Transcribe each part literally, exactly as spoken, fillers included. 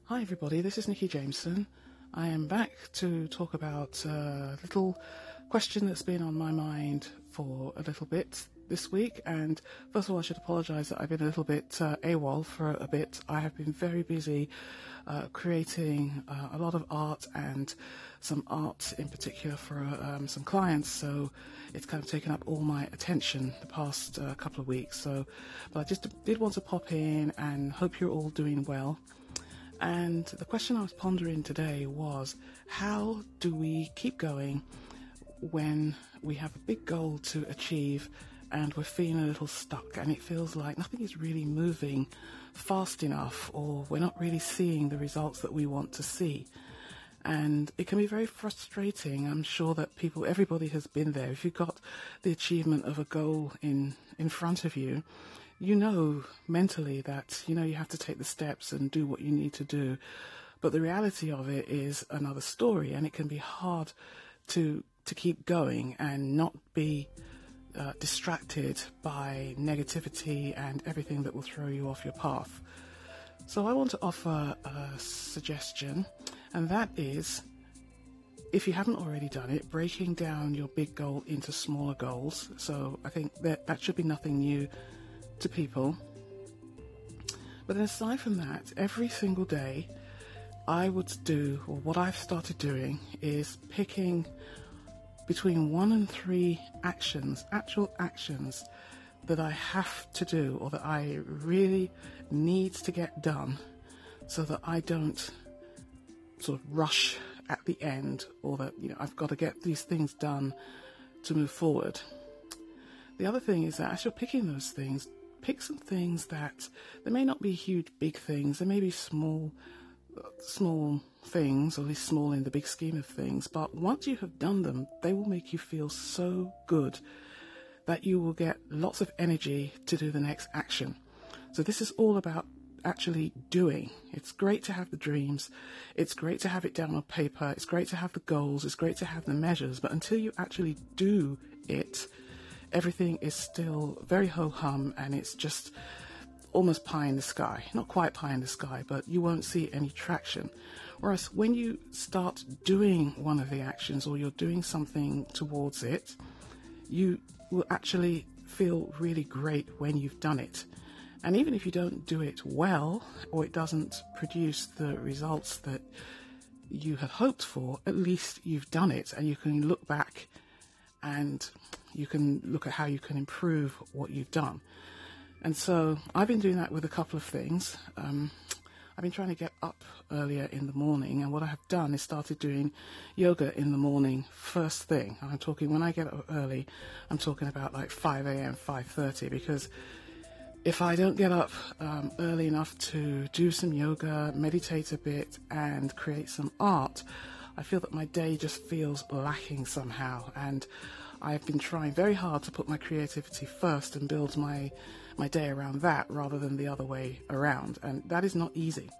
Hi everybody, this is Nikki Jameson. I am back to talk about a little question that's been on my mind for a little bit this week. And first of all, I should apologise that I've been a little bit uh, AWOL for a bit. I have been very busy uh, creating uh, a lot of art and some art in particular for um, some clients. So it's kind of taken up all my attention the past uh, couple of weeks. So, but I just did want to pop in and hope you're all doing well. And the question I was pondering today was, how do we keep going when we have a big goal to achieve and we're feeling a little stuck and it feels like nothing is really moving fast enough, or we're not really seeing the results that we want to see? And it can be very frustrating. I'm sure that people, everybody has been there. If you've got the achievement of a goal in, in front of you, you know mentally that, you know, you have to take the steps and do what you need to do. But the reality of it is another story, and it can be hard to to keep going and not be uh, distracted by negativity and everything that will throw you off your path. So I want to offer a suggestion, and that is, if you haven't already done it, breaking down your big goal into smaller goals. So I think that that should be nothing new to people. But then aside from that, every single day I would do, or what I've started doing, is picking between one and three actions, actual actions that I have to do or that I really need to get done, so that I don't sort of rush at the end, or that, you know, I've got to get these things done to move forward. The other thing is that as you're picking those things, pick some things that, they may not be huge, big things. They may be small, small things, or at least small in the big scheme of things. But once you have done them, they will make you feel so good that you will get lots of energy to do the next action. So this is all about actually doing. It's great to have the dreams. It's great to have it down on paper. It's great to have the goals. It's great to have the measures. But until you actually do it, everything is still very ho-hum, and it's just almost pie in the sky. Not quite pie in the sky, but you won't see any traction. Whereas when you start doing one of the actions, or you're doing something towards it, you will actually feel really great when you've done it. And even if you don't do it well, or it doesn't produce the results that you had hoped for, at least you've done it, and you can look back and you can look at how you can improve what you've done. And so I've been doing that with a couple of things. Um, I've been trying to get up earlier in the morning, and what I have done is started doing yoga in the morning first thing. I'm talking, when I get up early, I'm talking about like five a.m., five thirty, because if I don't get up um, early enough to do some yoga, meditate a bit, and create some art, I feel that my day just feels lacking somehow. And I've been trying very hard to put my creativity first and build my my day around that, rather than the other way around, and that is not easy.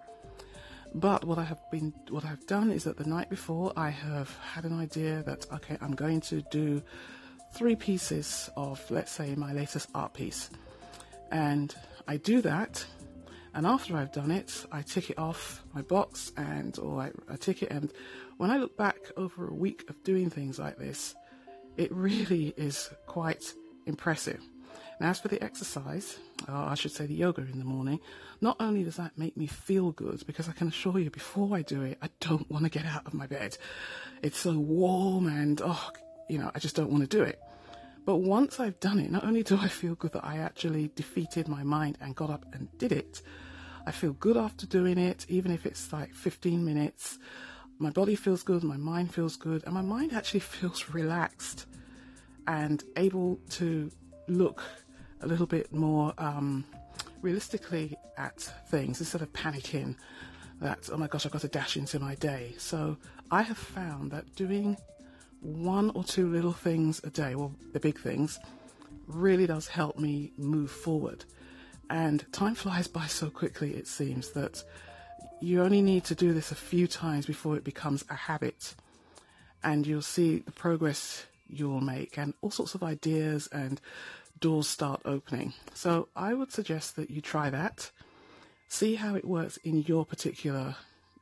But what I have been what I've done is that the night before, I have had an idea that, okay, I'm going to do three pieces of, let's say, my latest art piece, and I do that. And after I've done it, I tick it off my box, and or I, I tick it. And when I look back over a week of doing things like this, it really is quite impressive. Now, as for the exercise, or I should say the yoga in the morning, not only does that make me feel good, because I can assure you, before I do it, I don't want to get out of my bed. It's so warm, and oh, you know, I just don't want to do it. But once I've done it, not only do I feel good that I actually defeated my mind and got up and did it, I feel good after doing it, even if it's like fifteen minutes. My body feels good, my mind feels good, and my mind actually feels relaxed and able to look a little bit more um, realistically at things, instead of panicking that, oh my gosh, I've got to dash into my day. So I have found that doing one or two little things a day, well, the big things, really does help me move forward. And time flies by so quickly, it seems, that you only need to do this a few times before it becomes a habit, and you'll see the progress you'll make, and all sorts of ideas and doors start opening. So I would suggest that you try that, see how it works in your particular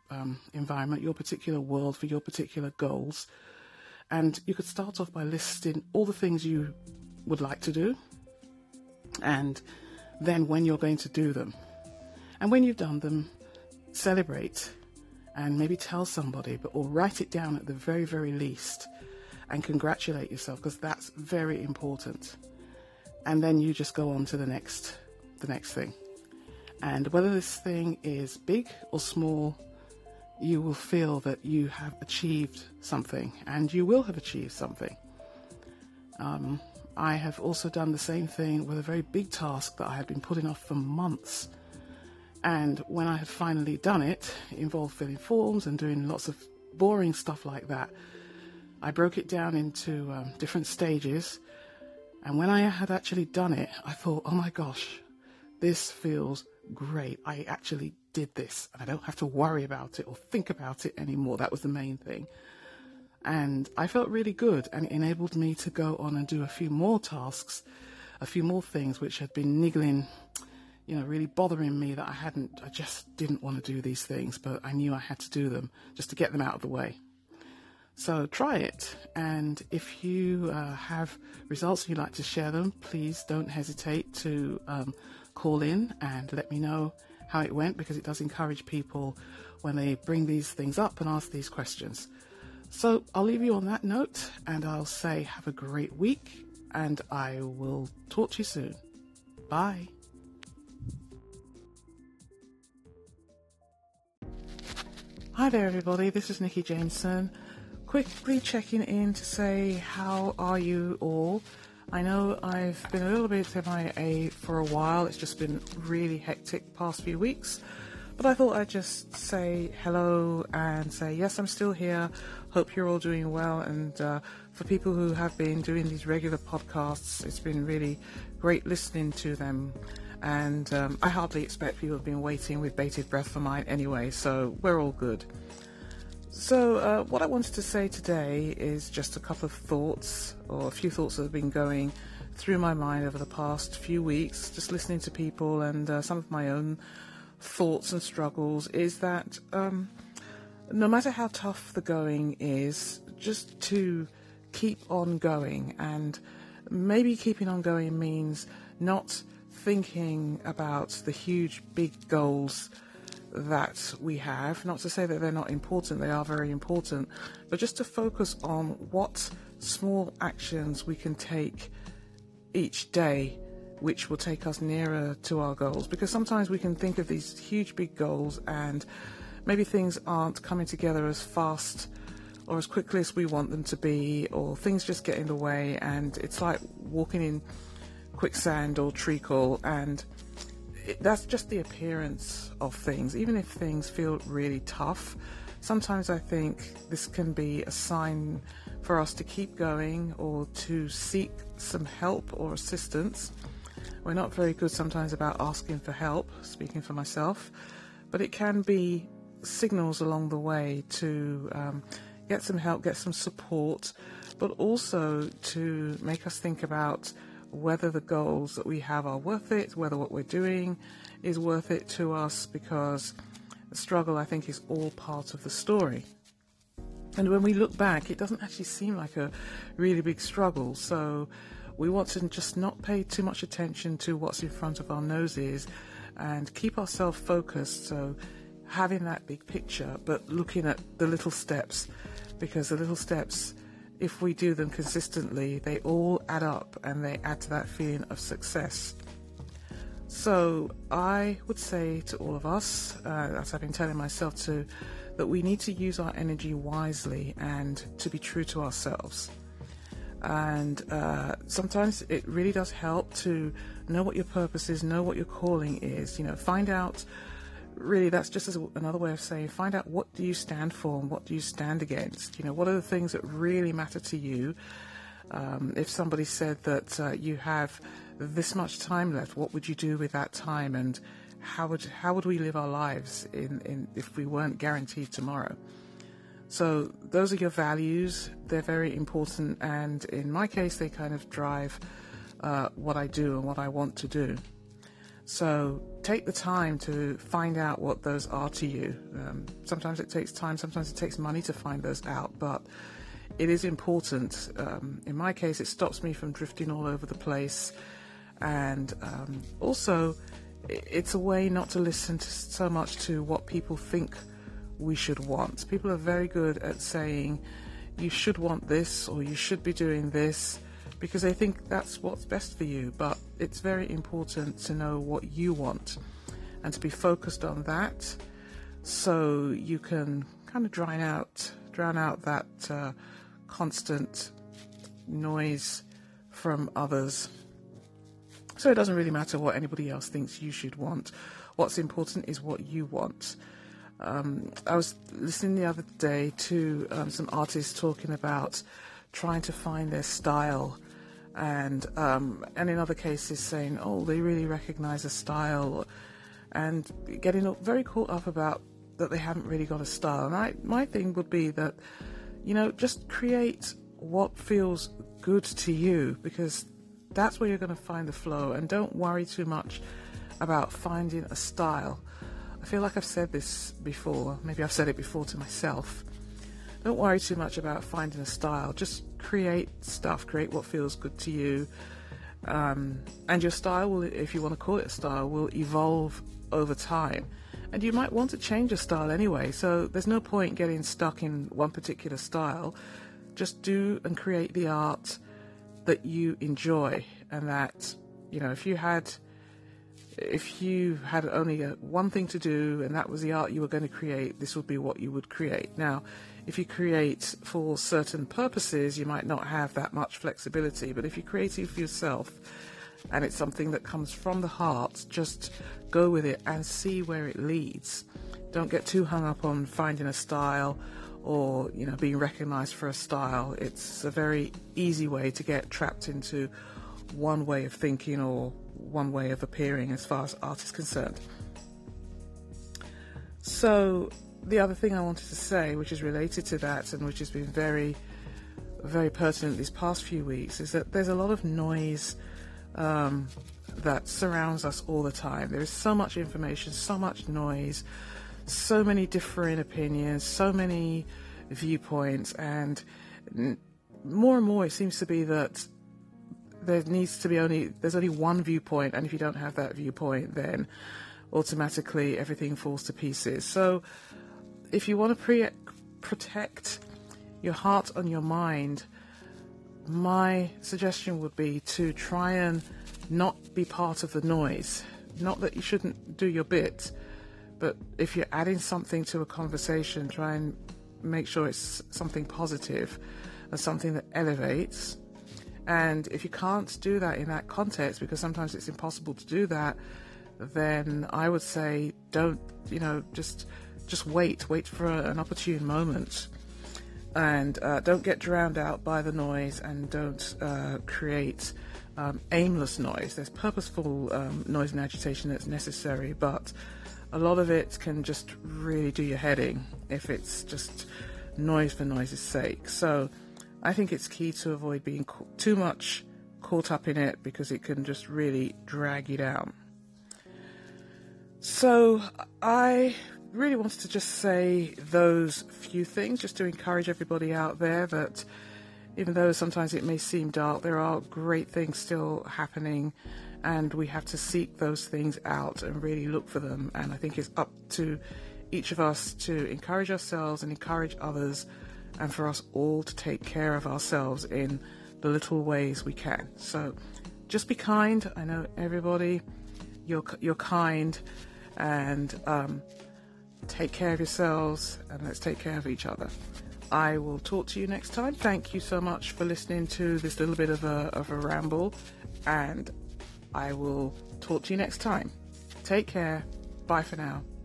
um, environment, your particular world, for your particular goals. And you could start off by listing all the things you would like to do, and then when you're going to do them. And when you've done them, celebrate and maybe tell somebody, but or write it down at the very, very least, and congratulate yourself, because that's very important. And then you just go on to the next, the next thing. And whether this thing is big or small, you will feel that you have achieved something, and you will have achieved something. Um, I have also done the same thing with a very big task that I had been putting off for months. And when I had finally done it, it involved filling forms and doing lots of boring stuff like that. I broke it down into um, different stages. And when I had actually done it, I thought, oh my gosh, this feels great. I actually did this, and I don't have to worry about it or think about it anymore. That was the main thing. And I felt really good, and it enabled me to go on and do a few more tasks, a few more things which had been niggling, you know, really bothering me, that I hadn't, I just didn't want to do these things, but I knew I had to do them just to get them out of the way. So try it, and if you uh, have results and you'd like to share them, please don't hesitate to um, call in and let me know how it went, because it does encourage people when they bring these things up and ask these questions. So I'll leave you on that note, and I'll say have a great week, and I will talk to you soon. Bye. Hi there everybody, this is Nikki Jameson. Quickly checking in to say, how are you all? I know I've been a little bit M I A for a while. It's just been really hectic past few weeks. But I thought I'd just say hello and say, yes, I'm still here. Hope you're all doing well. And uh, for people who have been doing these regular podcasts, it's been really great listening to them. And um, I hardly expect people have been waiting with bated breath for mine anyway, so we're all good. So uh, what I wanted to say today is just a couple of thoughts, or a few thoughts that have been going through my mind over the past few weeks, just listening to people, and uh, some of my own thoughts and struggles, is that um, no matter how tough the going is, just to keep on going. And maybe keeping on going means not thinking about the huge big goals that we have, not to say that they're not important, they are very important, but just to focus on what small actions we can take each day which will take us nearer to our goals. Because sometimes we can think of these huge big goals and maybe things aren't coming together as fast or as quickly as we want them to be, or things just get in the way, and it's like walking in quicksand or treacle, and it, that's just the appearance of things. Even if things feel really tough, sometimes I think this can be a sign for us to keep going or to seek some help or assistance. We're not very good sometimes about asking for help, speaking for myself, but it can be signals along the way to um, get some help, get some support, but also to make us think about whether the goals that we have are worth it, whether what we're doing is worth it to us, because the struggle, I think, is all part of the story. And when we look back, it doesn't actually seem like a really big struggle. So we want to just not pay too much attention to what's in front of our noses and keep ourselves focused. So having that big picture, but looking at the little steps, because the little steps, if we do them consistently, they all add up and they add to that feeling of success. So I would say to all of us, uh, as I've been telling myself to, that we need to use our energy wisely and to be true to ourselves. And uh, sometimes it really does help to know what your purpose is, know what your calling is, you know, find out. Really, that's just as another way of saying, find out what do you stand for and what do you stand against. You know, what are the things that really matter to you? Um, if somebody said that uh, you have this much time left, what would you do with that time? And how would how would we live our lives in, in if we weren't guaranteed tomorrow? So those are your values. They're very important, and in my case, they kind of drive uh, what I do and what I want to do. So take the time to find out what those are to you. Um, sometimes it takes time, sometimes it takes money to find those out, but it is important. Um, in my case, it stops me from drifting all over the place, and um, also it's a way not to listen to so much to what people think we should want. People are very good at saying you should want this or you should be doing this because they think that's what's best for you, but it's very important to know what you want and to be focused on that, so you can kind of drown out drown out that uh, constant noise from others. So it doesn't really matter what anybody else thinks you should want. What's important is what you want. Um, I was listening the other day to um, some artists talking about trying to find their style, and um, and in other cases saying, oh, they really recognize a style, and getting very caught up about that they haven't really got a style. And I, my thing would be that, you know, just create what feels good to you, because that's where you're going to find the flow, and don't worry too much about finding a style. I feel like I've said this before, maybe I've said it before to myself. Don't worry too much about finding a style. Just create stuff, create what feels good to you. Um, and your style will, if you want to call it a style, will evolve over time. And you might want to change your style anyway, so there's no point getting stuck in one particular style. Just do and create the art that you enjoy, and that, you know, if you had if you had only a, one thing to do and that was the art you were going to create, this would be what you would create. Now, if you create for certain purposes, you might not have that much flexibility, but if you're creating for yourself and it's something that comes from the heart, just go with it and see where it leads. Don't get too hung up on finding a style or, you know, being recognized for a style. It's a very easy way to get trapped into one way of thinking or one way of appearing as far as art is concerned. So the other thing I wanted to say, which is related to that and which has been very, very pertinent these past few weeks, is that there's a lot of noise um, that surrounds us all the time. There is so much information, so much noise, so many different opinions, so many viewpoints, and more and more it seems to be that there needs to be only, there's only one viewpoint, and if you don't have that viewpoint, then automatically everything falls to pieces. So if you want to pre- protect your heart and your mind, my suggestion would be to try and not be part of the noise. Not that you shouldn't do your bit, but if you're adding something to a conversation, try and make sure it's something positive and something that elevates. And if you can't do that in that context, because sometimes it's impossible to do that, then I would say don't, you know, just just wait, wait for a, an opportune moment. And uh, don't get drowned out by the noise, and don't uh, create um, aimless noise. There's purposeful um, noise and agitation that's necessary, but a lot of it can just really do your head in if it's just noise for noise's sake. So I think it's key to avoid being ca- too much caught up in it, because it can just really drag you down. So I really wanted to just say those few things, just to encourage everybody out there that even though sometimes it may seem dark, there are great things still happening, and we have to seek those things out and really look for them. And I think it's up to each of us to encourage ourselves and encourage others, and for us all to take care of ourselves in the little ways we can. So just be kind. I know everybody, you're, you're kind, and um, take care of yourselves, and let's take care of each other. I will talk to you next time. Thank you so much for listening to this little bit of a, of a ramble, and I will talk to you next time. Take care. Bye for now.